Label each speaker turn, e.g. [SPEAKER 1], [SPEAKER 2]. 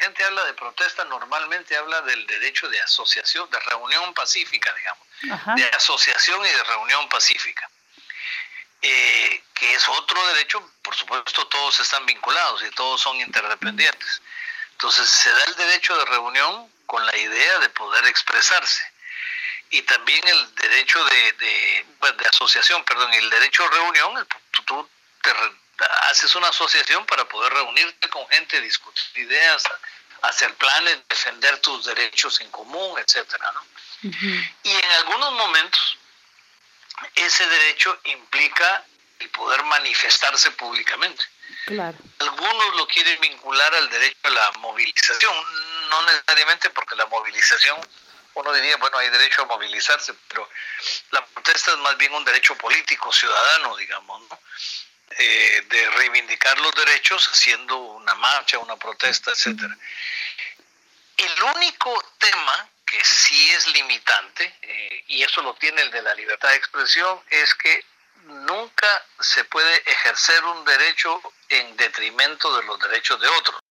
[SPEAKER 1] gente habla de protesta, normalmente habla del derecho de asociación, de reunión pacífica, digamos,
[SPEAKER 2] Ajá.
[SPEAKER 1] de asociación y de reunión pacífica, que es otro derecho. Por supuesto, todos están vinculados y todos son interdependientes. Entonces, se da el derecho de reunión con la idea de poder expresarse, y también el derecho de asociación, perdón, el derecho de reunión. Tú haces una asociación para poder reunirte con gente, discutir ideas, hacer planes, defender tus derechos en común, etcétera, ¿no?
[SPEAKER 2] Uh-huh.
[SPEAKER 1] Y en algunos momentos ese derecho implica el poder manifestarse públicamente.
[SPEAKER 2] Claro.
[SPEAKER 1] Algunos lo quieren vincular al derecho a la movilización, no necesariamente, porque la movilización, uno diría, bueno, hay derecho a movilizarse, pero la protesta es más bien un derecho político, ciudadano, digamos, ¿no? De reivindicar los derechos haciendo una marcha, una protesta, etcétera. El único tema que sí es limitante, y eso lo tiene el de la libertad de expresión, es que nunca se puede ejercer un derecho en detrimento de los derechos de otros.